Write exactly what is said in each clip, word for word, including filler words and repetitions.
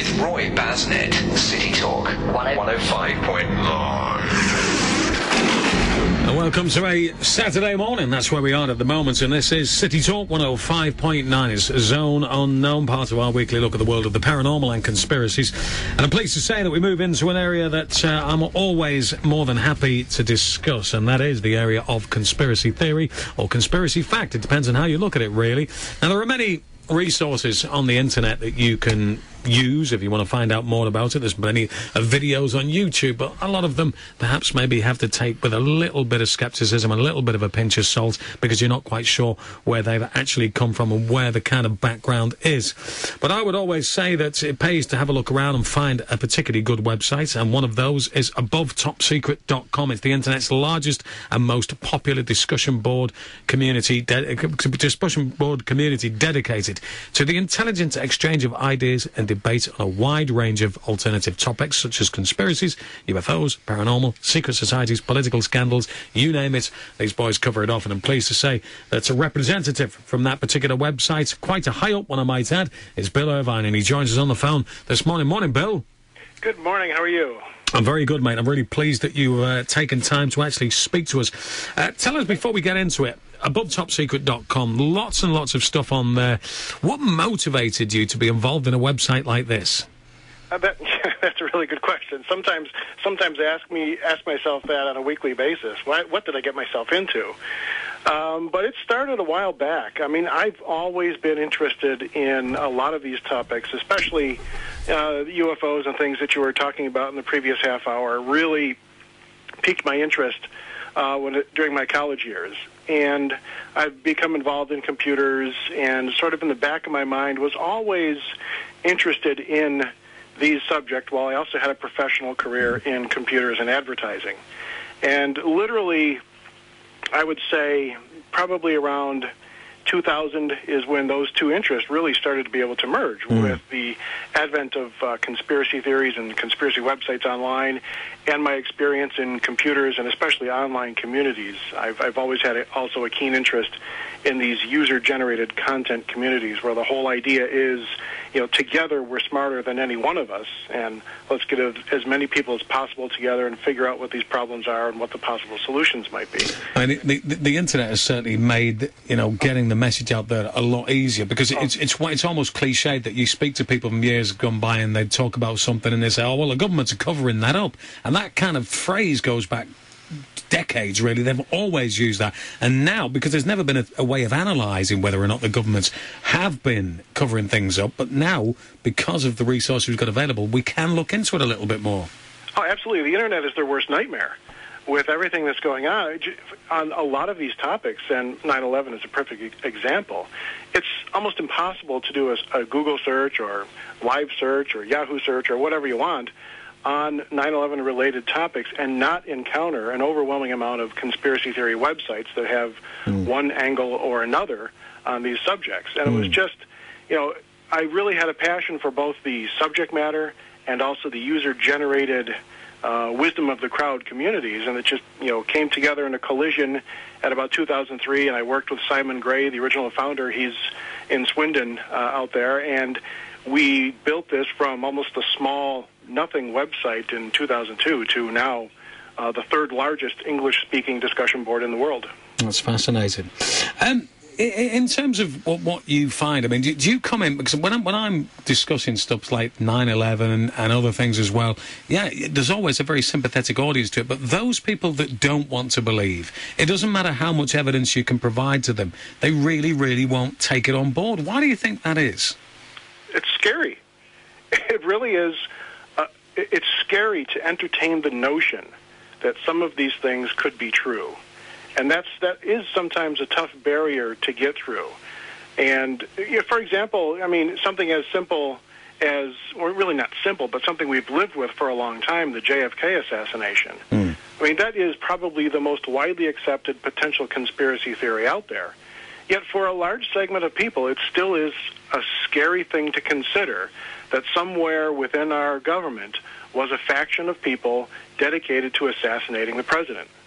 Roy Basnett, City Talk, one oh five point nine. And welcome to a Saturday morning. That's where we are at the moment, and this is City Talk one oh five point nine. It's Zone Unknown, part of our weekly look at the world of the paranormal and conspiracies. And I'm pleased to say that we move into an area that uh, I'm always more than happy to discuss, and that is the area of conspiracy theory or conspiracy fact. It depends on how you look at it, really. Now, there are many resources on the internet that you can use if you want to find out more about it. There's many uh, videos on YouTube, but a lot of them perhaps maybe have to take with a little bit of skepticism, a little bit of a pinch of salt, because you're not quite sure where they've actually come from and where the kind of background is. But I would always say that it pays to have a look around and find a particularly good website, and one of those is above top secret dot com. It's the internet's largest and most popular discussion board community, de- discussion board community dedicated to the intelligent exchange of ideas and debate on a wide range of alternative topics such as conspiracies, U F Os, paranormal, secret societies, political scandals, you name it. These boys cover it off, and I'm pleased to say that a representative from that particular website, quite a high up one I might add, is Bill Irvine, and he joins us on the phone this morning. Morning, Bill. Good morning. How are you? I'm very good, mate. I'm really pleased that you've uh, taken time to actually speak to us. Uh, tell us, before we get into it, above top secret dot com, lots and lots of stuff on there. What motivated you to be involved in a website like this? I bet that's a really good question. Sometimes, sometimes I ask me, ask myself that on a weekly basis. Why, what did I get myself into? Um, but it started a while back. I mean, I've always been interested in a lot of these topics, especially uh, U F Os and things that you were talking about in the previous half hour. Really piqued my interest uh, when it, during my college years. And I've become involved in computers, and sort of in the back of my mind was always interested in these subjects, while I also had a professional career in computers and advertising. And literally, I would say probably around two thousand is when those two interests really started to be able to merge, mm. with the advent of uh, conspiracy theories and conspiracy websites online, and my experience in computers and especially online communities. I've, I've always had a, also a keen interest in these user-generated content communities, where the whole idea is, you know, together we're smarter than any one of us, and let's get a, as many people as possible together and figure out what these problems are and what the possible solutions might be. I mean, the, the, the internet has certainly made, you know, getting the message out there a lot easier, because it's it's it's almost cliched that you speak to people from years gone by and they talk about something and they say, oh, well, the governments are covering that up. And that kind of phrase goes back decades, really. They've always used that. And now, because there's never been a, a way of analysing whether or not the governments have been covering things up, but now, because of the resources we've got available, we can look into it a little bit more. Oh, absolutely. The internet is their worst nightmare. With everything that's going on, on a lot of these topics, and nine eleven is a perfect example, it's almost impossible to do a, a Google search or live search or Yahoo search or whatever you want on nine eleven related topics and not encounter an overwhelming amount of conspiracy theory websites that have mm. one angle or another on these subjects. And mm. it was just, you know, I really had a passion for both the subject matter and also the user-generated uh, wisdom of the crowd communities, and it just, you know, came together in a collision at about two thousand three, and I worked with Simon Gray, the original founder. He's in Swindon uh, out there, and we built this from almost a small nothing website in two thousand two to now uh, the third largest English-speaking discussion board in the world. That's fascinating. Um, in terms of what, what you find, I mean, do, do you comment, because when I'm, when I'm discussing stuff like nine eleven and, and other things as well, yeah, there's always a very sympathetic audience to it, but those people that don't want to believe, it doesn't matter how much evidence you can provide to them, they really, really won't take it on board. Why do you think that is? It's scary. It really is. Uh, it's scary to entertain the notion that some of these things could be true. And that's, that is sometimes a tough barrier to get through. And, you know, for example, I mean, something as simple as, or really not simple, but something we've lived with for a long time, the J F K assassination. Mm. I mean, that is probably the most widely accepted potential conspiracy theory out there. Yet for a large segment of people, it still is a scary thing to consider that somewhere within our government was a faction of people dedicated to assassinating the president.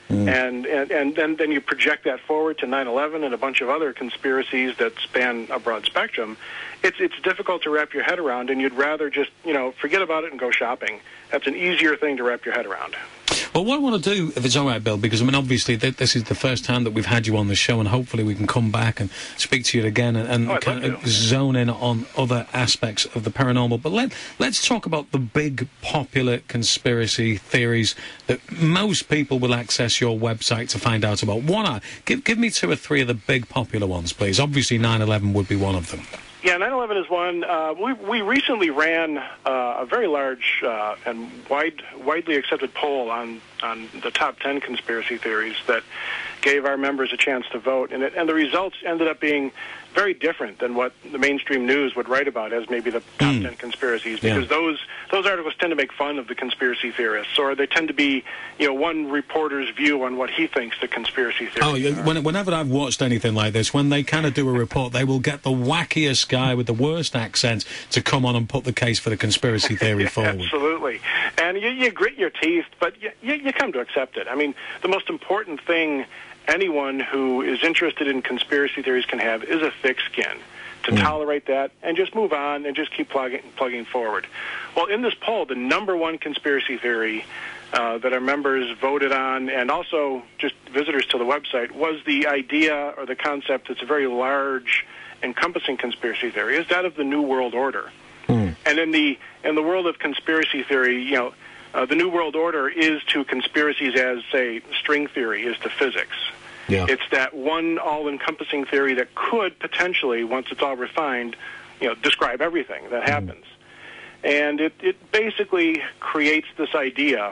Mm. And, and, and then, then you project that forward to nine eleven and a bunch of other conspiracies that span a broad spectrum. It's, it's difficult to wrap your head around, and you'd rather just, you know, forget about it and go shopping. That's an easier thing to wrap your head around. Well, what I want to do, if it's all right, Bill, because, I mean, obviously th this is the first time that we've had you on the show, and hopefully we can come back and speak to you again and, and oh, kind of zone in on other aspects of the paranormal. But let, let's talk about the big popular conspiracy theories that most people will access your website to find out about. One, are, give, give me two or three of the big popular ones, please. Obviously nine eleven would be one of them. Yeah, nine eleven is one. Uh, we, we recently ran uh, a very large uh, and wide, widely accepted poll on, on the top ten conspiracy theories that gave our members a chance to vote, and, it, and the results ended up being very different than what the mainstream news would write about as maybe the top mm. ten conspiracies, because yeah. those those articles tend to make fun of the conspiracy theorists, or they tend to be, you know, one reporter's view on what he thinks the conspiracy theories oh, are. When, whenever I've watched anything like this, when they kind of do a report, they will get the wackiest guy with the worst accent to come on and put the case for the conspiracy theory yeah, forward. Absolutely. And you, you grit your teeth, but you, you, you come to accept it. I mean, the most important thing anyone who is interested in conspiracy theories can have is a thick skin to mm. tolerate that and just move on and just keep plugging, plugging forward. Well, in this poll, the number one conspiracy theory uh, that our members voted on, and also just visitors to the website, was the idea or the concept that's a very large, encompassing conspiracy theory, is that of the New World Order. Mm. And in the in the world of conspiracy theory, you know, Uh, the New World Order is to conspiracies as, say, string theory is to physics. Yeah. It's that one all-encompassing theory that could potentially, once it's all refined, you know, describe everything that happens. Mm. And it, it basically creates this idea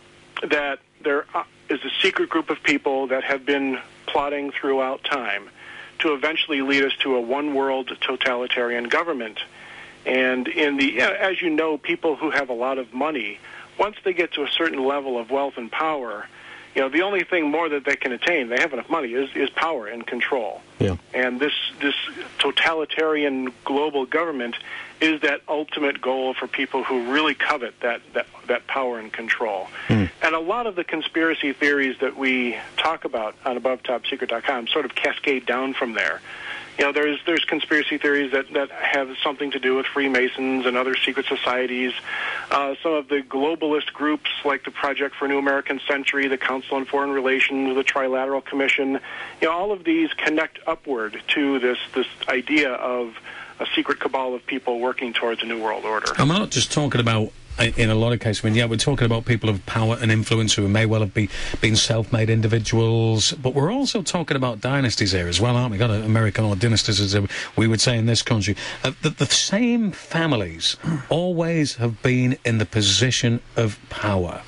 that there is a secret group of people that have been plotting throughout time to eventually lead us to a one-world totalitarian government. And in the, as you know, people who have a lot of money, once they get to a certain level of wealth and power, you know, the only thing more that they can attain, they have enough money, is, is power and control. Yeah. And this this totalitarian global government is that ultimate goal for people who really covet that, that, that power and control. Mm. And a lot of the conspiracy theories that we talk about on above top secret dot com sort of cascade down from there. You know, there's there's conspiracy theories that, that have something to do with Freemasons and other secret societies. Uh, some of the globalist groups like the Project for a New American Century, the Council on Foreign Relations, the Trilateral Commission, you know, all of these connect upward to this, this idea of a secret cabal of people working towards a new world order. I'm not just talking about, in a lot of cases, I mean, yeah, we're talking about people of power and influence who may well have be, been self-made individuals, but we're also talking about dynasties here as well, aren't we? Got American or dynasties, as we would say in this country. Uh, the, the same families always have been in the position of power.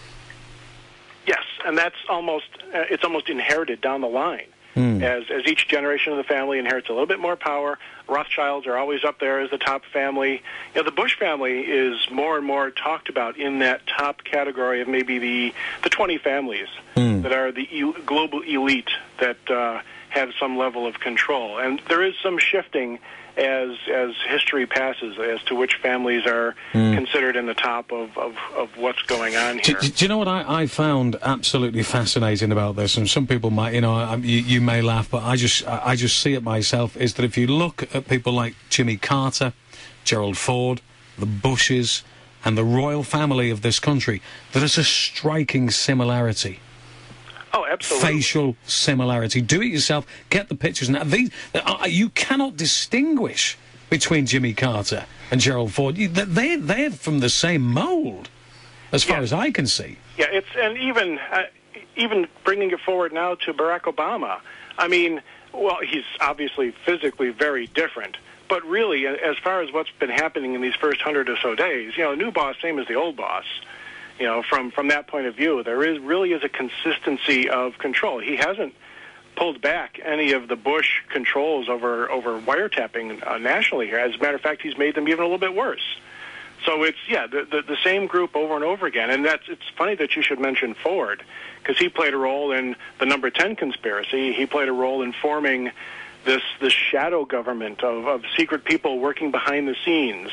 Yes, and that's almost, uh, it's almost inherited down the line. Mm. As as each generation of the family inherits a little bit more power, Rothschilds are always up there as the top family. You know, the Bush family is more and more talked about in that top category of maybe the the twenty families mm. that are the el- global elite that uh, have some level of control. And there is some shifting as as history passes as to which families are mm. considered in the top of, of, of what's going on here. Do, do you know what I, I found absolutely fascinating about this? And some people might, you know, I, you, you may laugh, but I just I just see it myself, is that if you look at people like Jimmy Carter, Gerald Ford, the Bushes, and the royal family of this country, there is a striking similarity. Oh, absolutely. Facial similarity. Do it yourself. Get the pictures. Now, these, uh, you cannot distinguish between Jimmy Carter and Gerald Ford. You, they're, they're from the same mold, as far yeah. as I can see. Yeah, it's and even uh, even bringing it forward now to Barack Obama. I mean, well, he's obviously physically very different, but really, as far as what's been happening in these first hundred or so days, you know, new boss, same as the old boss. You know, from, from that point of view, there is really is a consistency of control. He hasn't pulled back any of the Bush controls over over wiretapping uh, nationally here. As a matter of fact, he's made them even a little bit worse. So it's, yeah, the, the, the same group over and over again. And that's it's funny that you should mention Ford, because he played a role in the number ten conspiracy. He played a role in forming this, this shadow government of, of secret people working behind the scenes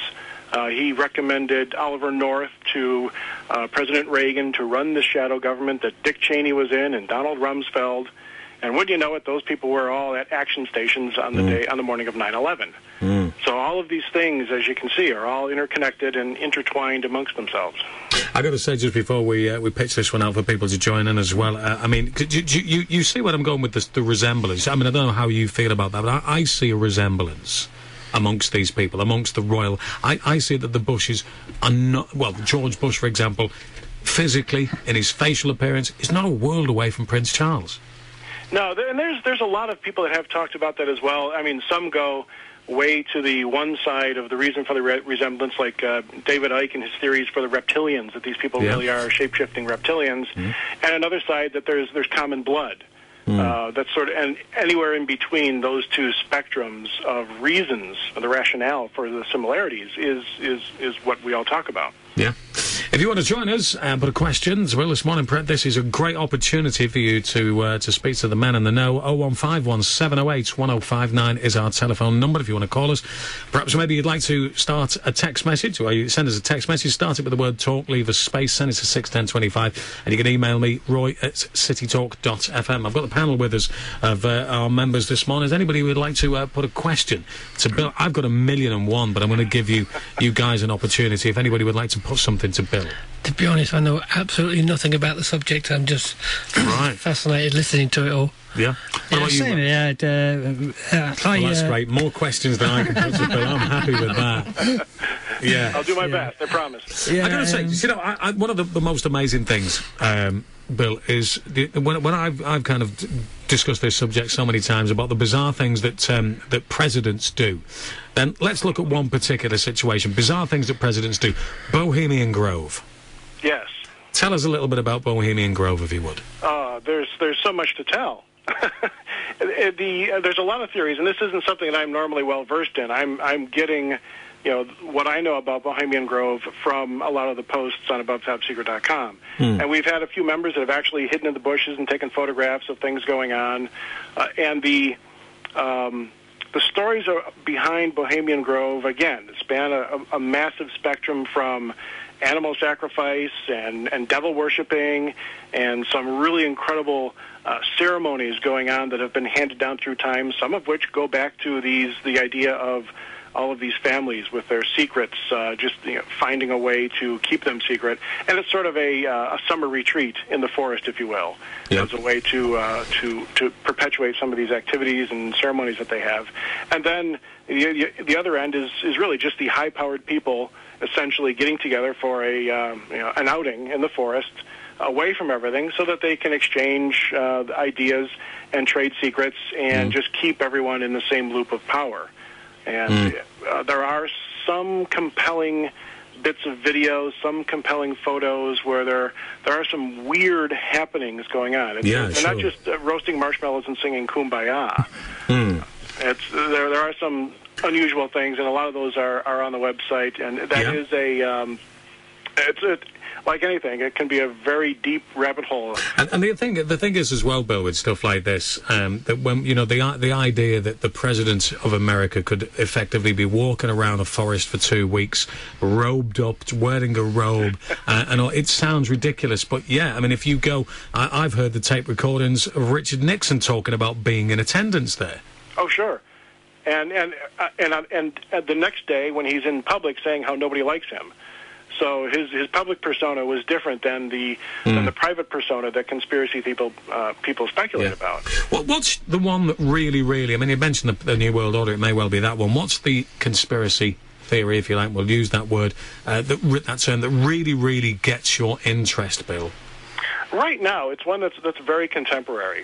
Uh, he recommended Oliver North to uh, President Reagan to run the shadow government that Dick Cheney was in and Donald Rumsfeld. And wouldn't you know it, those people were all at action stations on the Mm. day on the morning of nine eleven. Mm. So all of these things, as you can see, are all interconnected and intertwined amongst themselves. I got to say, just before we uh, we pitch this one out for people to join in as well, uh, I mean, could you, you you see what I'm going with, this, the resemblance? I mean, I don't know how you feel about that, but I, I see a resemblance amongst these people, amongst the royal. I, I see that the Bushes are not, well, George Bush, for example, physically, in his facial appearance, is not a world away from Prince Charles. No, there, and there's there's a lot of people that have talked about that as well. I mean, some go way to the one side of the reason for the re- resemblance, like uh, David Icke and his theories for the reptilians, that these people yeah. really are shape-shifting reptilians, mm. and another side that there's there's common blood. Mm. Uh, that's sort of, and anywhere in between those two spectrums of reasons, the rationale for the similarities is is is what we all talk about. Yeah. If you want to join us and put a question as well this morning, Brett, this is a great opportunity for you to uh, to speak to the man in the know. oh one five one, seven oh eight, one oh five nine is our telephone number if you want to call us. Perhaps maybe you'd like to start a text message, or you send us a text message, start it with the word talk, leave a space, send it to six ten twenty-five, and you can email me, roy at citytalk dot f m. I've got the panel with us of uh, our members this morning. Is anybody who would like to uh, put a question to Bill? I've got a million and one, but I'm going to give you, you guys an opportunity if anybody would like to put something to Bill. To be honest, I know absolutely nothing about the subject. I'm just right. fascinated listening to it all. Yeah. What yeah, about you? Same, yeah, uh, uh, well, that's uh, great. More questions than I can put to Bill. I'm happy with that. Yeah. I'll do my yeah. best, I promise. Yeah, I got to say, um, you know, I, I, one of the, the most amazing things, um, Bill, is the, when, when I've, I've kind of d- discussed this subject so many times about the bizarre things that um, that presidents do. Then let's look at one particular situation. Bizarre things that presidents do. Bohemian Grove. Yes. Tell us a little bit about Bohemian Grove, if you would. Uh, there's there's so much to tell. the uh, there's a lot of theories, and this isn't something that I'm normally well versed in. I'm I'm getting, you know, what I know about Bohemian Grove from a lot of the posts on above top secret dot com. Hmm. And we've had a few members that have actually hidden in the bushes and taken photographs of things going on. Uh, and the um, the stories are behind Bohemian Grove, again, span a, a massive spectrum from animal sacrifice and, and devil worshipping and some really incredible uh, ceremonies going on that have been handed down through time, some of which go back to these the idea of all of these families with their secrets, uh, just you know, finding a way to keep them secret. And it's sort of a, uh, a summer retreat in the forest, if you will, yep. as a way to, uh, to, to perpetuate some of these activities and ceremonies that they have. And then the, the other end is, is really just the high-powered people essentially getting together for a um, you know, an outing in the forest, away from everything, so that they can exchange uh, ideas and trade secrets and mm. just keep everyone in the same loop of power. And mm. uh, there are some compelling bits of video, some compelling photos where there there are some weird happenings going on. It's, yeah, they're sure. not just uh, roasting marshmallows and singing Kumbaya. Mm. It's there. There are some unusual things, and a lot of those are, are on the website. And that yeah. is a um, it's a, like anything, it can be a very deep rabbit hole. And, and the thing, the thing is as well, Bill, with stuff like this, um, that when you know the the idea that the president of America could effectively be walking around a forest for two weeks, robed up, wearing a robe, uh, and all, it sounds ridiculous. But yeah, I mean, if you go, I, I've heard the tape recordings of Richard Nixon talking about being in attendance there. Oh, sure. And and uh, and uh, and uh, the next day, when he's in public, saying how nobody likes him. So his his public persona was different than the mm. than the private persona that conspiracy people uh, people speculate yeah. about. Well, what's the one that really, really? I mean, you mentioned the, the New World Order. It may well be that one. What's the conspiracy theory, if you like? We'll use that word, uh, that that term that really, really gets your interest, Bill. Right now, it's one that's that's very contemporary,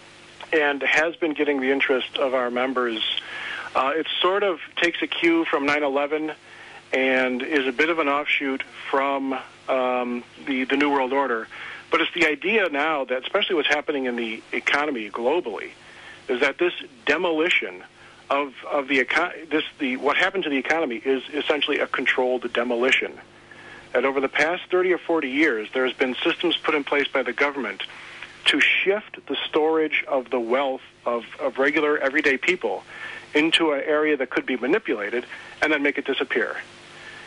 and has been getting the interest of our members. Uh, it sort of takes a cue from nine eleven and is a bit of an offshoot from um, the, the New World Order. But it's the idea now that, especially what's happening in the economy globally, is that this demolition of, of the, eco- this, the what happened to the economy is essentially a controlled demolition. That over the past thirty or forty years, there's been systems put in place by the government to shift the storage of the wealth of, of regular, everyday people into an area that could be manipulated and then make it disappear.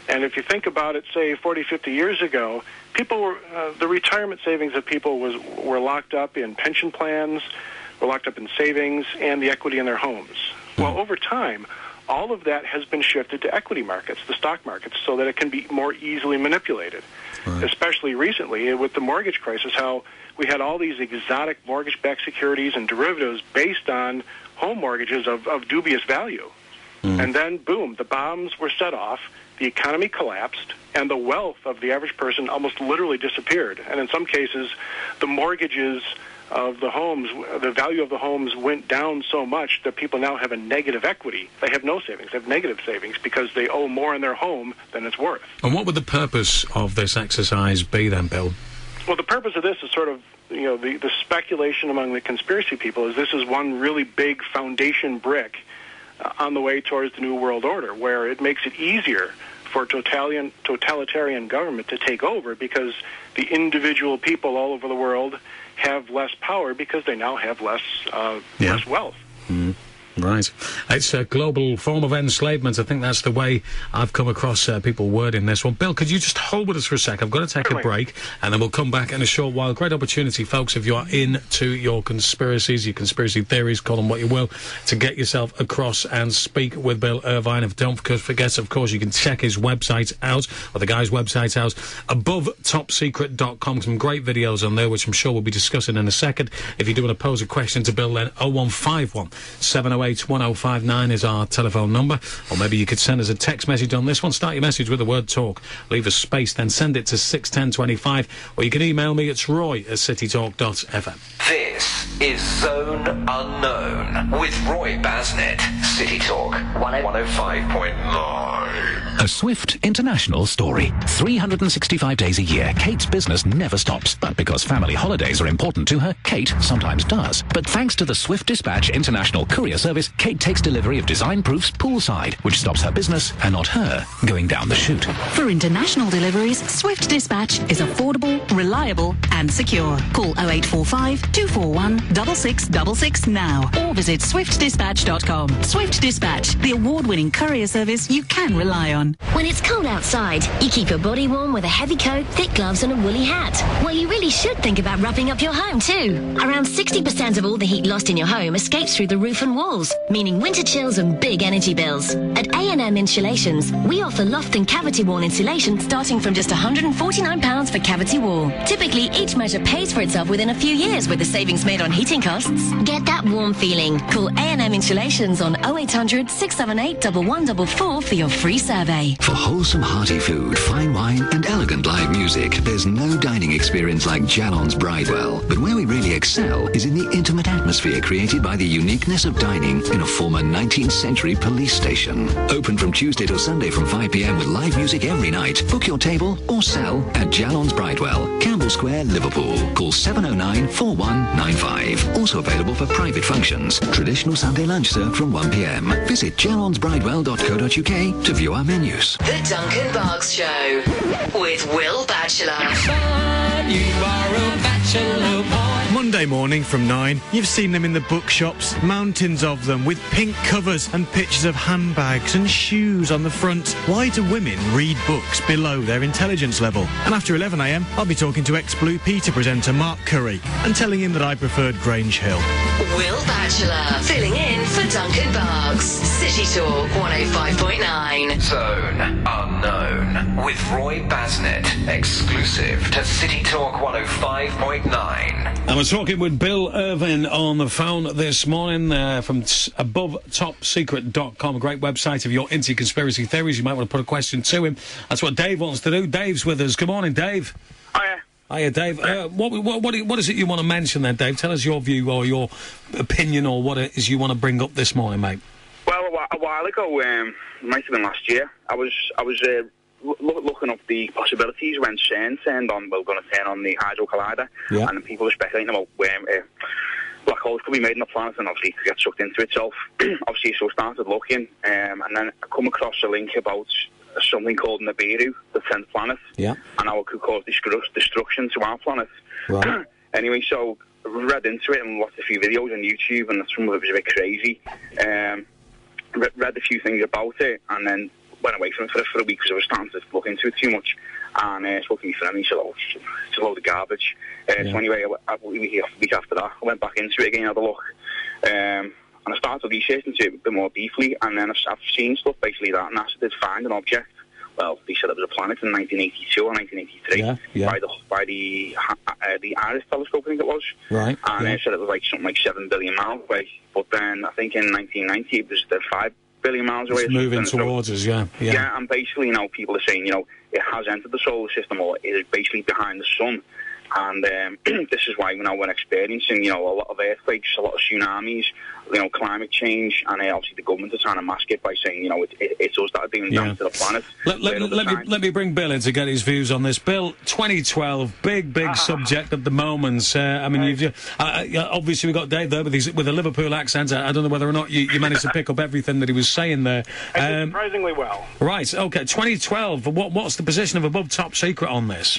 And if you think about it, say forty, fifty years ago, people were uh, the retirement savings of people was were locked up in pension plans, were locked up in savings, and the equity in their homes. Mm-hmm. Well, over time, all of that has been shifted to equity markets, the stock markets, so that it can be more easily manipulated. Right. Especially recently with the mortgage crisis, how we had all these exotic mortgage-backed securities and derivatives based on home mortgages of, of dubious value. Mm. And then, boom, the bombs were set off, the economy collapsed, and the wealth of the average person almost literally disappeared. And in some cases, the mortgages of the homes, the value of the homes went down so much that people now have a negative equity. They have no savings. They have negative savings because they owe more in their home than it's worth. And what would the purpose of this exercise be then, Bill? Well, the purpose of this is sort of, you know, the, the speculation among the conspiracy people is this is one really big foundation brick uh, on the way towards the New World Order, where it makes it easier for totalitarian, totalitarian government to take over because the individual people all over the world have less power because they now have less uh, yeah. less wealth. Mm. Right. It's a global form of enslavement. I think that's the way I've come across uh, people wording this one. Bill, could you just hold with us for a sec? I've got to take Certainly. a break, and then we'll come back in a short while. Great opportunity, folks, if you are into your conspiracies, your conspiracy theories, call them what you will, to get yourself across and speak with Bill Irvine. If don't forget, of course, you can check his website out, or the guy's website out, above top secret dot com. Some great videos on there, which I'm sure we'll be discussing in a second. If you do want to pose a question to Bill, then oh one five one, seven oh eight, one oh five nine is our telephone number, or maybe you could send us a text message on this one. Start your message with the word talk, leave a space, then send it to six ten twenty-five, or you can email me. It's roy at citytalk dot f m. This is Zone Unknown with Roy Basnett. City Talk one oh five point nine. A Swift International story. three hundred sixty-five days a year, Kate's business never stops. But because family holidays are important to her, Kate sometimes does. But thanks to the Swift Dispatch International Courier Service, Kate takes delivery of design proofs poolside, which stops her business, and not her, going down the chute. For international deliveries, Swift Dispatch is affordable, reliable, and secure. Call oh eight four five, two four one, six six six six now, or visit swift dispatch dot com. Swift Dispatch, the award-winning courier service you can rely on. When it's cold outside, you keep your body warm with a heavy coat, thick gloves, and a woolly hat. Well, you really should think about wrapping up your home too. Around sixty percent of all the heat lost in your home escapes through the roof and walls, meaning winter chills and big energy bills. At A and M Insulations, we offer loft and cavity wall insulation starting from just one hundred forty-nine pounds for cavity wall. Typically, each measure pays for itself within a few years with the savings made on heating costs. Get that warm feeling. Call A and M Insulations on oh eight hundred, six seven eight, one one four four for your free survey. For wholesome, hearty food, fine wine, and elegant live music, there's no dining experience like Jalon's Bridewell. But where we really excel is in the intimate atmosphere created by the uniqueness of dining in a former nineteenth century police station. Open from Tuesday to Sunday from five p m with live music every night. Book your table or sell at Jalon's Bridewell, Campbell Square, Liverpool. Call seven oh nine, four one nine five. Also available for private functions. Traditional Sunday lunch served from one p m. Visit jalons bridewell dot co dot u k to view our menus. The Duncan Barks Show with Will Batchelor. You are a bachelor boy. Monday morning from nine, you've seen them in the bookshops, mountains of them, with pink covers and pictures of handbags and shoes on the front. Why do women read books below their intelligence level? And after eleven a m, I'll be talking to ex-Blue Peter presenter Mark Curry and telling him that I preferred Grange Hill. Will Batchelor, filling in for Duncan Barks. City Talk one oh five point nine. Zone Unknown with Roy Basnett, exclusive to City Talk one oh five point nine. And we're talking with Bill Irvine on the phone this morning uh, from t- above top secret dot com, a great website. If you're into conspiracy theories, you might want to put a question to him. That's what Dave wants to do. Dave's with us. Good morning, Dave. Hiya. Hiya, Dave. Uh, what, what, what, what is it you want to mention then, Dave? Tell us your view or your opinion or what it is you want to bring up this morning, mate. Well, a while ago, um, it might have been last year, I was I was uh, lo- looking up the possibilities when CERN turned on, well, going to turn on the Hadron Collider, yeah. and people were speculating about where um, uh, black holes could be made in the planet and obviously get sucked into itself. Obviously, so I started looking, um, and then I come across a link about something called Nibiru, the tenth planet, yeah. and how it could cause destru- destruction to our planet. Right. Anyway, so I read into it and watched a few videos on YouTube, and some of it was a bit crazy. Um, read a few things about it, and then went away from it for, for a week because I was starting to look into it too much. And uh, spoke to my friend, and he said, oh, it's a load of garbage. Uh, yeah. So anyway, a, a week after that, I went back into it again, had a look. Um, and I started researching into it a bit more deeply, and then I've, I've seen stuff basically that NASA did find an object. Well, they said it was a planet in nineteen eighty-two or nineteen eighty-three yeah, yeah. by the by the uh, the IRIS telescope, I think it was. Right. And yeah. they said it was like something like seven billion miles away. But then I think in nineteen ninety it was uh, five billion miles away. It's moving towards us, yeah, yeah. Yeah, and basically, you know, people are saying, you know, it has entered the solar system, or it is basically behind the sun. And um, this is why, you know, we're experiencing, you know, a lot of earthquakes, a lot of tsunamis, you know, climate change, and uh, obviously the government is trying to mask it by saying, you know, it, it, it's us that are doing yeah. damage to the planet. Let, let, let, me, let me bring Bill in to get his views on this. Bill, twenty twelve, big, big ah. subject at the moment. Uh, I mean, right. you've, uh, obviously we've got Dave there with, his, with a Liverpool accent. I, I don't know whether or not you, you managed to pick up everything that he was saying there. I did um, surprisingly well. Right, okay, twenty twelve, what, what's the position of Above Top Secret on this?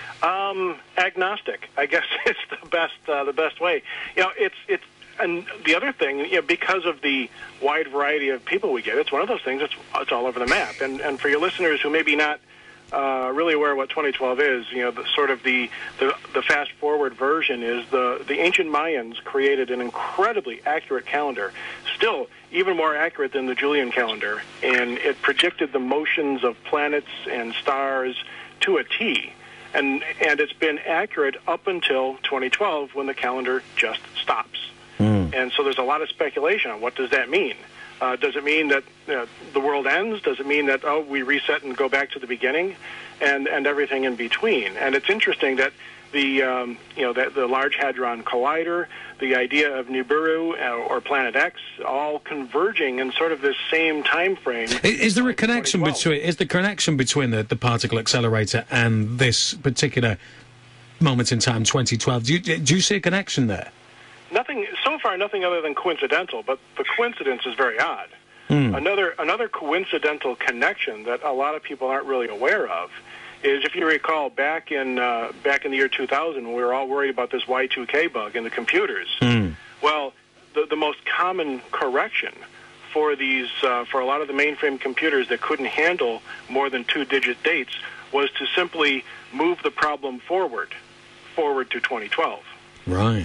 Um, agnostic, I guess is the best uh, the best way. You know, it's it's and the other thing, you know, because of the wide variety of people we get, it's one of those things that's it's all over the map. And and for your listeners who may be not uh, really aware of what twenty twelve is, you know, the, sort of the, the the fast forward version is the the ancient Mayans created an incredibly accurate calendar, still even more accurate than the Julian calendar, and it predicted the motions of planets and stars to a T. And and it's been accurate up until twenty twelve when the calendar just stops. Mm. And so there's a lot of speculation on what does that mean. Uh, does it mean that uh, the world ends? Does it mean that, oh, we reset and go back to the beginning? And and everything in between. And it's interesting that the, um, you know, the, the Large Hadron Collider, the idea of Nibiru uh, or Planet X, all converging in sort of this same time frame. Is, is there a connection between is the connection between the, the particle accelerator and this particular moment in time, twenty twelve? Do you, do you see a connection there? Nothing so far. Nothing other than coincidental, but the coincidence is very odd. Mm. Another another coincidental connection that a lot of people aren't really aware of is, if you recall, back in uh, back in the year two thousand, when we were all worried about this Y two K bug in the computers. Mm. Well, the the most common correction for these uh, for a lot of the mainframe computers that couldn't handle more than two-digit dates was to simply move the problem forward, forward to twenty twelve. Right.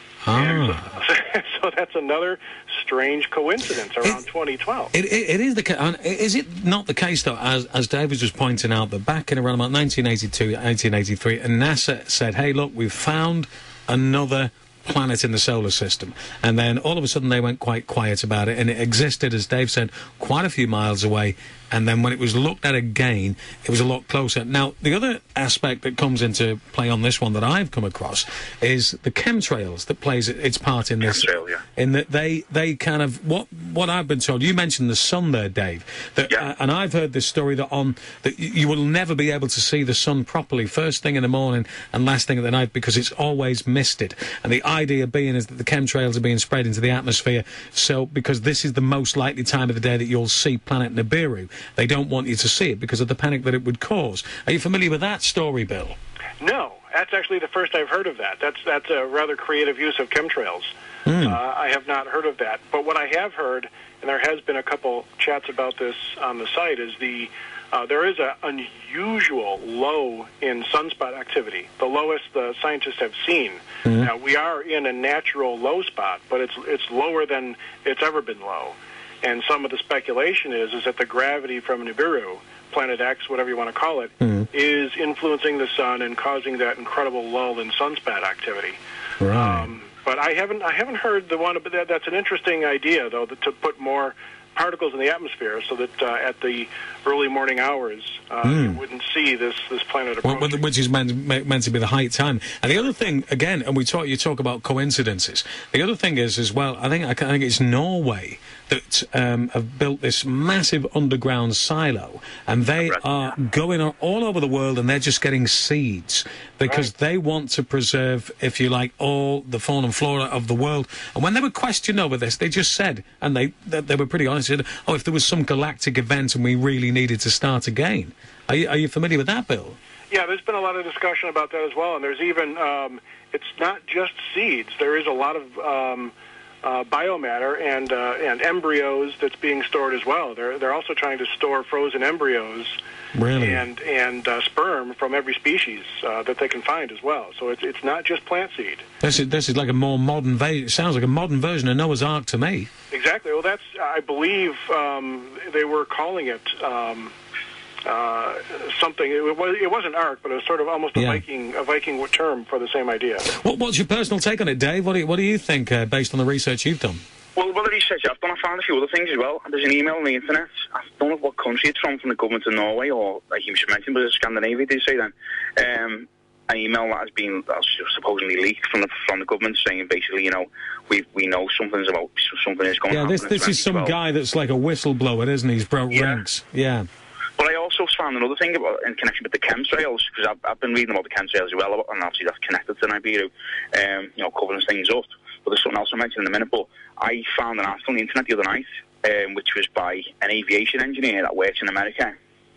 Ah. So, so that's another strange coincidence around it, twenty twelve. It, it, it is the is it not the case though, as as David was pointing out, that back in around about nineteen eighty-two, eighteen eighty-three, and NASA said, "Hey, look, we've found another planet in the solar system," and then all of a sudden they went quite quiet about it, and it existed, as Dave said, quite a few miles away. And then when it was looked at again, it was a lot closer. Now, the other aspect that comes into play on this one that I've come across is the chemtrails that plays its part in this. Chemtrail, yeah. In that they, they kind of, what what I've been told, you mentioned the sun there, Dave, that, yeah. uh, and I've heard this story that on that you will never be able to see the sun properly first thing in the morning and last thing at the night because it's always misted. And the idea being is that the chemtrails are being spread into the atmosphere, so because this is the most likely time of the day that you'll see planet Nibiru. They don't want you to see it because of the panic that it would cause. Are you familiar with that story, Bill? No, that's actually the first I've heard of that. That's that's a rather creative use of chemtrails. Mm. Uh, I have not heard of that. But what I have heard, and there has been a couple chats about this on the site, is the uh, there is an unusual low in sunspot activity, the lowest the scientists have seen. Mm. Now, we are in a natural low spot, but it's it's lower than it's ever been low. And some of the speculation is is that the gravity from Nibiru, Planet X, whatever you want to call it, mm. is influencing the sun and causing that incredible lull in sunspot activity. Right. Um, but I haven't I haven't heard the one. But that, that's an interesting idea, though, that to put more particles in the atmosphere so that uh, at the early morning hours uh, mm. you wouldn't see this this planet approaching. Well, which is meant, meant to be the height time. And the other thing, again, and we talk, you talk about coincidences. The other thing is as well, I think I think it's Norway that um, have built this massive underground silo, and they are going all over the world, and they're just getting seeds because right. they want to preserve, if you like, all the fauna and flora of the world. And when they were questioned over this, they just said, and they they, they were pretty honest, said, oh, if there was some galactic event and we really needed to start again. Are you, are you familiar with that, Bill? Yeah, there's been a lot of discussion about that as well, and there's even, um, it's not just seeds. There is a lot of um, uh, biomatter and uh, and embryos that's being stored as well. They're they're also trying to store frozen embryos really? and and uh, sperm from every species uh, that they can find as well. So it's it's not just plant seed. This is this is like a more modern. Va- it sounds like a modern version of Noah's Ark to me. Exactly. Well, that's I believe um, they were calling it. Um, Uh, something. It, was, it wasn't Ark, but it was sort of almost a Yeah. Viking, a Viking term for the same idea. What, what's your personal take on it, Dave? What do you, what do you think, uh, based on the research you've done? Well, what the research I've done, I found a few other things as well. There's an email on the internet. I don't know what country it's from, from the government of Norway, or like you should mention, but it's Scandinavia, did you say then? Um, an email that has been that's supposedly leaked from the from the government, saying basically, you know, we we know something's about something is going to Yeah, happen. this this is some guy that's like a whistleblower, isn't he? He's broke Yeah. ranks. Yeah. But I also found another thing about, in connection with the chemtrails, because I've, I've been reading about the chemtrails as well, and obviously that's connected to Nibiru, um, you know, covering things up. But there's something else I'll mention in a minute. But I found an article on the internet the other night, um, which was by an aviation engineer that works in America.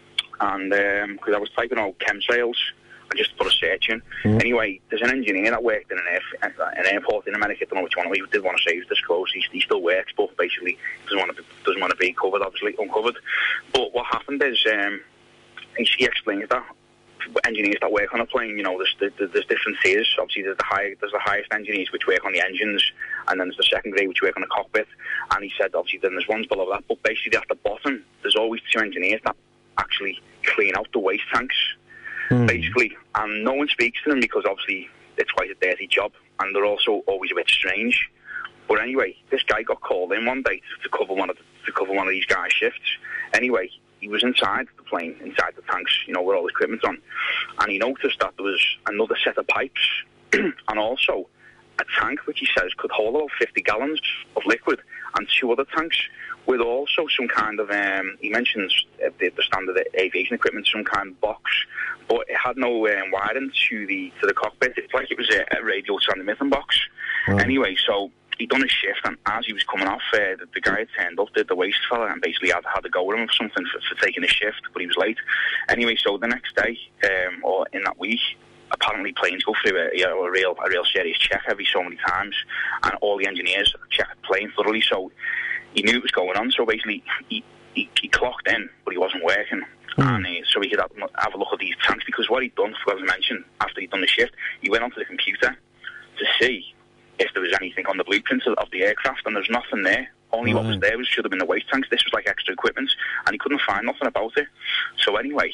And because um, I was typing out chemtrails, I just put a search in. Mm. Anyway, there's an engineer that worked in an, air, an airport in America. I don't know which one. He did want to say he was disclosed. He, he still works, but basically doesn't want to be, doesn't want to be covered, obviously uncovered. But what happened is um, he, he explains that engineers that work on a plane, you know, there's, there's, there's different tiers. Obviously, there's the high, there's the highest engineers which work on the engines, and then there's the second grade which work on the cockpit. And he said, obviously, then there's ones below that. But basically, at the bottom, there's always two engineers that actually clean out the waste tanks. Mm. Basically, and no one speaks to them because obviously it's quite a dirty job, and they're also always a bit strange. But anyway, this guy got called in one day to cover one of the, to cover one of these guys' shifts. Anyway, he was inside the plane, inside the tanks, you know, where all the equipment's on, and he noticed that there was another set of pipes, and also a tank which he says could hold about fifty gallons of liquid, and two other tanks with also some kind of, um, he mentions uh, the, the standard aviation equipment, some kind of box, but it had no um, wiring to the to the cockpit. It's like it was a, a radio transmission box. Right. Anyway, so he'd done his shift, and as he was coming off, uh, the, the guy had turned up, the, the waste fella, and basically had, had to go with him for something for, for taking his shift, but he was late. Anyway, so the next day, um, or in that week, apparently planes go through a, you know, a real a real serious check every so many times, and all the engineers check the plane thoroughly, so he knew what was going on. So basically, he, he, he clocked in, but he wasn't working. Mm. And uh, so he could have, have a look at these tanks, because what he'd done, as I mentioned, after he'd done the shift, he went onto the computer to see if there was anything on the blueprints of, of the aircraft, and there's nothing there. Only right. What was there was should have been the waste tanks. This was like extra equipment, and he couldn't find nothing about it. So anyway,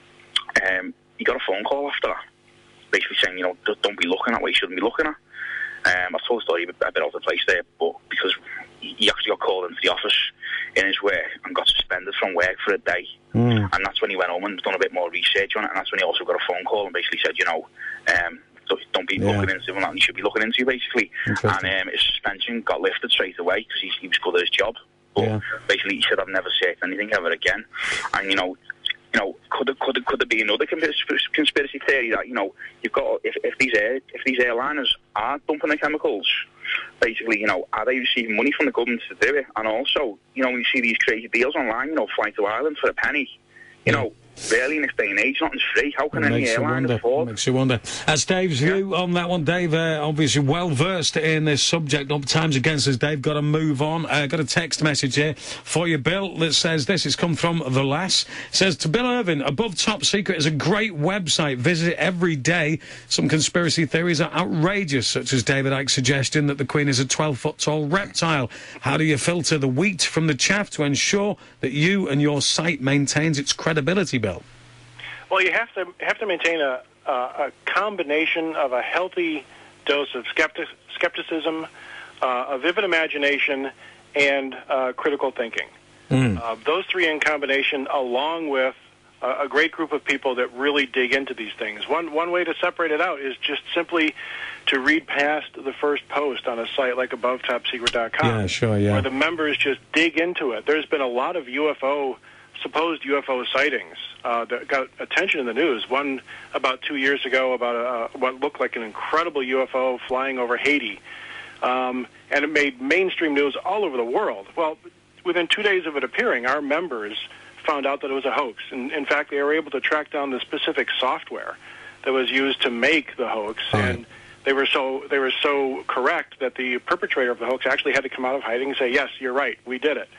um, he got a phone call after that, basically saying, you know, don't be looking at what you shouldn't be looking at. Um, I've told the story a bit, a bit out of place there, but because he actually got called into the office in his work and got suspended from work for a day. Mm. And that's when he went home and done a bit more research on it, and that's when he also got a phone call and basically said, you know, um, don't be yeah. looking into what you should be looking into, basically. And um, his suspension got lifted straight away because he, he was good at his job. But yeah. basically he said, I've never said anything ever again. And, you know, you know, could there, could there, could there be another conspiracy theory that, you know, you've got, if, if these air, if these airliners are dumping the chemicals, basically, you know, are they receiving money from the government to do it? And also, you know, when you see these crazy deals online, you know, fly to Ireland for a penny, you know, really in this day and age, nothing's free. How can any airline afford? Makes you wonder. That's Dave's view yeah. on that one. Dave, uh, obviously well versed in this subject. Up times against us, Dave. Got to move on. Uh, got a text message here for you, Bill, that says this. It's come from the lass. It says, to Bill Irvin, Above Top Secret is a great website. Visit it every day. Some conspiracy theories are outrageous, such as David Icke's suggestion that the Queen is a twelve foot tall reptile. How do you filter the wheat from the chaff to ensure that you and your site maintains its credibility, Bill? Well, you have to have to maintain a, a, a combination of a healthy dose of skeptic, skepticism, uh, a vivid imagination, and uh, critical thinking. Mm. Uh, those three in combination, along with a, a great group of people that really dig into these things. One one way to separate it out is just simply to read past the first post on a site like above top secret dot com, yeah, sure, yeah. where the members just dig into it. There's been a lot of U F O. supposed U F O sightings uh, that got attention in the news. One about two years ago about a, what looked like an incredible U F O flying over Haiti. Um, and it made mainstream news all over the world. Well, within two days of it appearing, our members found out that it was a hoax. And in fact, they were able to track down the specific software that was used to make the hoax. Right. And they were so they were so correct that the perpetrator of the hoax actually had to come out of hiding and say, yes, you're right, we did it.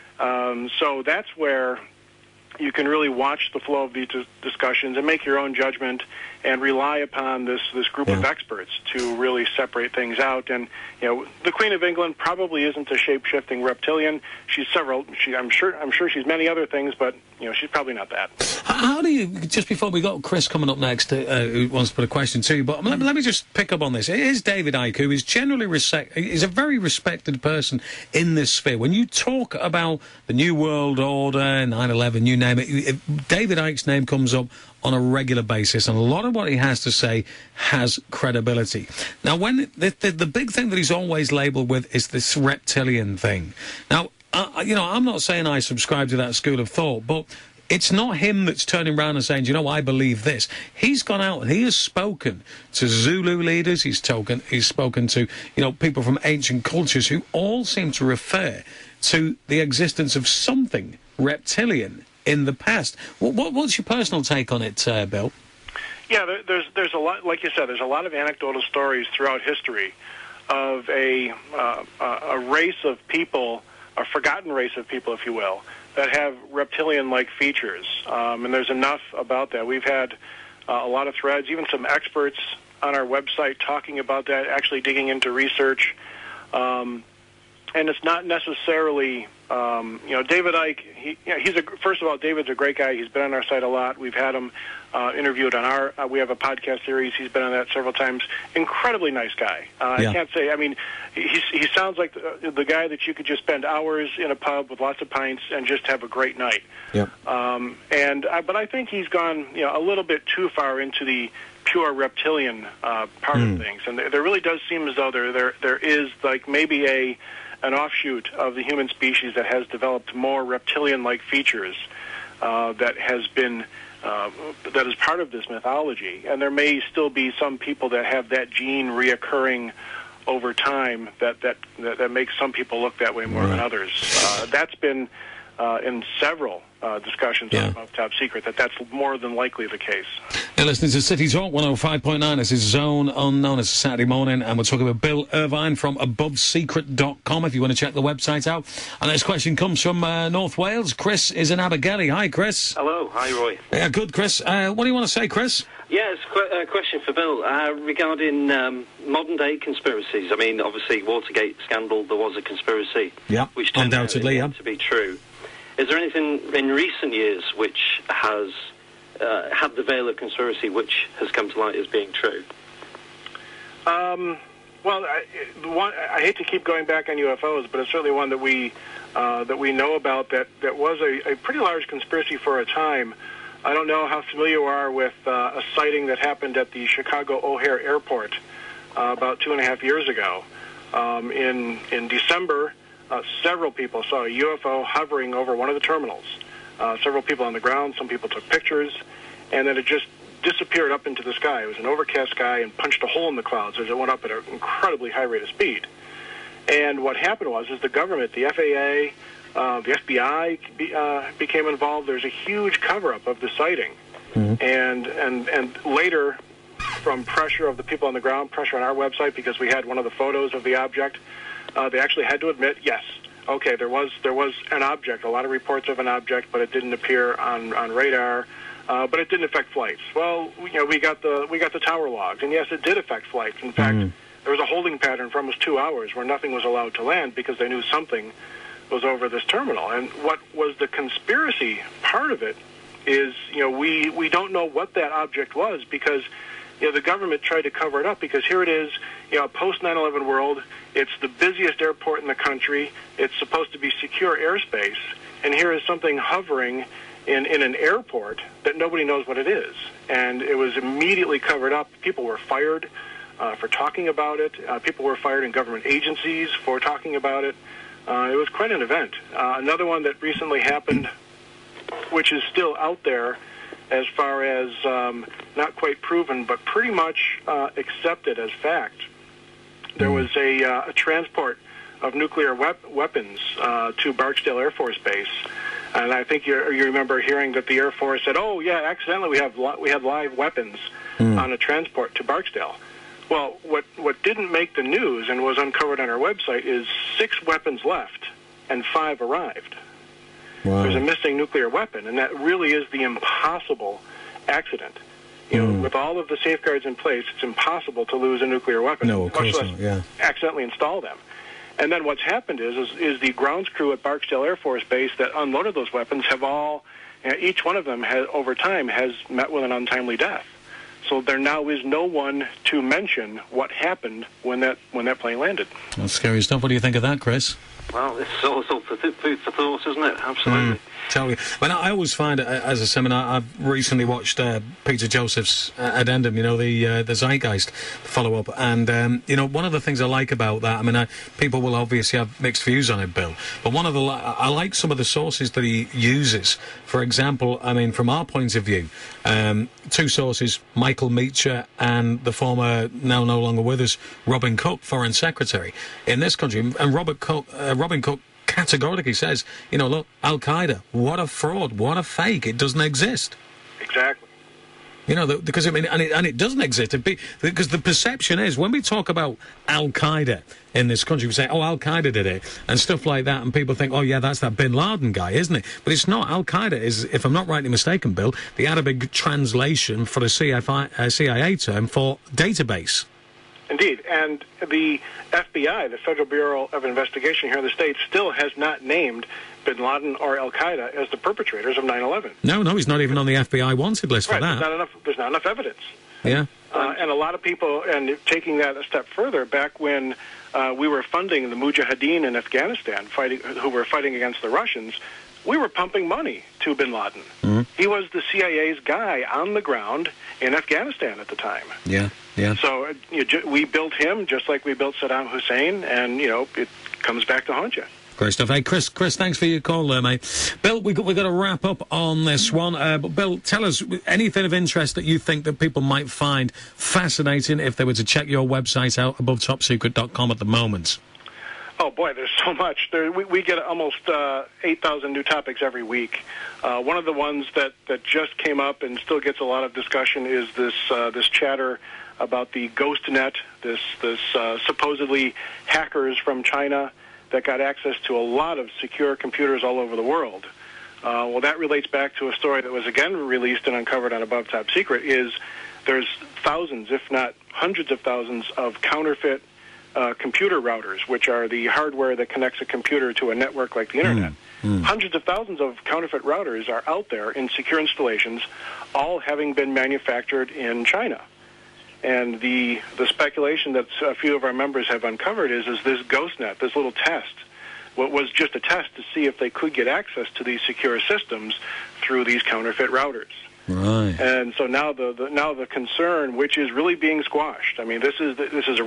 Um, so that's where you can really watch the flow of these discussions and make your own judgment and rely upon this, this group yeah. of experts to really separate things out. And, you know, the Queen of England probably isn't a shape-shifting reptilian. She's several, she, I'm sure I'm sure she's many other things, but, you know, she's probably not that. How do you, just before we got Chris coming up next, uh, who wants to put a question to you, but let, let me just pick up on this. It is David Icke, who is generally, respect, is a very respected person in this sphere. When you talk about the New World Order, nine eleven, you name it, it, David Icke's name comes up on a regular basis, and a lot of what he has to say has credibility. Now, when the, the, the big thing that he's always labelled with is this reptilian thing. Now, uh, you know, I'm not saying I subscribe to that school of thought, but it's not him that's turning around and saying, you know, I believe this. He's gone out and he has spoken to Zulu leaders, he's, token, he's spoken to, you know, people from ancient cultures who all seem to refer to the existence of something reptilian in the past. What, what, what's your personal take on it, uh, Bill? Yeah, there, there's there's a lot, like you said, there's a lot of anecdotal stories throughout history of a uh, a race of people, a forgotten race of people, if you will, that have reptilian-like features. Um, and there's enough about that. We've had uh, a lot of threads, even some experts on our website talking about that, actually digging into research. Um, and it's not necessarily, um, you know, David Icke, he, you know, he's a, first of all, David's a great guy. He's been on our site a lot. We've had him uh, interviewed on our, uh, we have a podcast series. He's been on that several times. Incredibly nice guy. Uh, yeah. I can't say, I mean, he's, he sounds like the, the guy that you could just spend hours in a pub with lots of pints and just have a great night. Yeah. Um, and, uh, but I think he's gone, you know, a little bit too far into the pure reptilian uh, part mm. of things. And there, there really does seem as though there, there, there is like maybe a, an offshoot of the human species that has developed more reptilian-like features uh, that has been uh, that is part of this mythology, and there may still be some people that have that gene reoccurring over time that that that, that makes some people look that way more right. than others. Uh, that's been uh, in several uh, discussions yeah. of Top Secret that that's more than likely the case. You're listening to City Talk one oh five point nine. This is Zone Unknown. It's a Saturday morning, and we're talking about Bill Irvine from above secret dot com if you want to check the website out. And this question comes from uh, North Wales. Chris is in Abergele. Hi, Chris. Hello. Hi, Roy. Yeah, good, Chris. Uh, what do you want to say, Chris? Yeah, it's a qu- uh, question for Bill uh, regarding um, modern-day conspiracies. I mean, obviously, Watergate scandal, there was a conspiracy. Yeah, which turned undoubtedly, out yeah. to be true. Is there anything in recent years which has uh, had the veil of conspiracy which has come to light as being true? Um, well, I, one, I hate to keep going back on U F Os, but it's certainly one that we uh, that we know about that, that was a, a pretty large conspiracy for a time. I don't know how familiar you are with uh, a sighting that happened at the Chicago O'Hare Airport uh, about two and a half years ago. Um, in in December, uh, several people saw a U F O hovering over one of the terminals. Uh, several people on the ground, some people took pictures, and then it just disappeared up into the sky. It was an overcast sky and punched a hole in the clouds as it went up at an incredibly high rate of speed. And what happened was is the government, the F A A, uh, the F B I be, uh, became involved. There's a huge cover-up of the sighting. Mm-hmm. And, and, and later, from pressure of the people on the ground, pressure on our website, because we had one of the photos of the object, uh, they actually had to admit, yes, okay, there was there was an object, a lot of reports of an object, but it didn't appear on, on radar, uh, but it didn't affect flights. Well, you know, we got the we got the tower logs, and yes, it did affect flights. In fact, mm. there was a holding pattern for almost two hours where nothing was allowed to land because they knew something was over this terminal. And what was the conspiracy part of it is, you know, we, we don't know what that object was because, you know, the government tried to cover it up because here it is, you know, post nine eleven world. It's the busiest airport in the country. It's supposed to be secure airspace. And here is something hovering in, in an airport that nobody knows what it is. And it was immediately covered up. People were fired uh, for talking about it. Uh, people were fired in government agencies for talking about it. Uh, it was quite an event. Uh, another one that recently happened, which is still out there as far as um, not quite proven, but pretty much uh, accepted as fact. There was a, uh, a transport of nuclear wep- weapons uh, to Barksdale Air Force Base, and I think you you remember hearing that the Air Force said, "Oh yeah, accidentally we have li- we had live weapons mm. on a transport to Barksdale." Well, what, what didn't make the news and was uncovered on our website is six weapons left and five arrived. Wow. There's a missing nuclear weapon, and that really is the impossible accident. You know, mm. with all of the safeguards in place, it's impossible to lose a nuclear weapon, no, of much course less not, yeah. accidentally install them. And then what's happened is, is, is the grounds crew at Barksdale Air Force Base that unloaded those weapons have all, you know, each one of them has, over time has met with an untimely death. So there now is no one to mention what happened when that when that plane landed. That's scary stuff. What do you think of that, Chris? Well, it's also food for thought, isn't it? Absolutely. Mm. Tell you, when I always find, uh, as a seminar, I've recently watched uh, Peter Joseph's uh, Addendum, you know, the uh, the Zeitgeist follow-up, and, um, you know, one of the things I like about that, I mean, I, people will obviously have mixed views on it, Bill, but one of the, I like some of the sources that he uses. For example, I mean, from our point of view, um, two sources, Michael Meacher and the former, now no longer with us, Robin Cook, Foreign Secretary in this country, and Robert Cook, uh, Robin Cook categorically says, you know, look, Al-Qaeda, what a fraud, what a fake, it doesn't exist. Exactly. You know, the, because, I mean, and it, and it doesn't exist, it be, because the perception is, when we talk about Al-Qaeda in this country, we say, oh, Al-Qaeda did it, and stuff like that, and people think, oh, yeah, that's that Bin Laden guy, isn't it? But it's not. Al-Qaeda is, if I'm not rightly mistaken, Bill, the Arabic translation for a C F I, uh, C I A term for database. Indeed, and the F B I, the Federal Bureau of Investigation here in the States, still has not named Bin Laden or Al-Qaeda as the perpetrators of nine eleven. No, no, he's not even on the F B I wanted list right, for that. There's not enough, there's not enough evidence. Yeah. Uh, and a lot of people, and taking that a step further, back when uh, we were funding the Mujahideen in Afghanistan, fighting, who were fighting against the Russians, we were pumping money to Bin Laden. Mm-hmm. He was the C I A's guy on the ground in Afghanistan at the time. Yeah, yeah. So uh, you ju- we built him just like we built Saddam Hussein, and, you know, it comes back to haunt you. Great stuff. Hey, Chris, Chris, thanks for your call there, mate. Bill, we've got, we got to wrap up on this one. Uh, but, Bill, tell us anything of interest that you think that people might find fascinating if they were to check your website out, above top secret dot com at the moment. Oh, boy, there's so much. There, we, we get almost uh, eight thousand new topics every week. Uh, one of the ones that, that just came up and still gets a lot of discussion is this uh, this chatter about the GhostNet, this, this uh, supposedly hackers from China that got access to a lot of secure computers all over the world. Uh, well, that relates back to a story that was again released and uncovered on Above Top Secret, is there's thousands, if not hundreds of thousands, of counterfeit Uh, computer routers, which are the hardware that connects a computer to a network like the Internet. Mm, mm. Hundreds of thousands of counterfeit routers are out there in secure installations, all having been manufactured in China. And the the speculation that a few of our members have uncovered is, is this GhostNet, this little test, what was just a test to see if they could get access to these secure systems through these counterfeit routers. Right. And so now the, the now the concern, which is really being squashed. I mean, this is this is a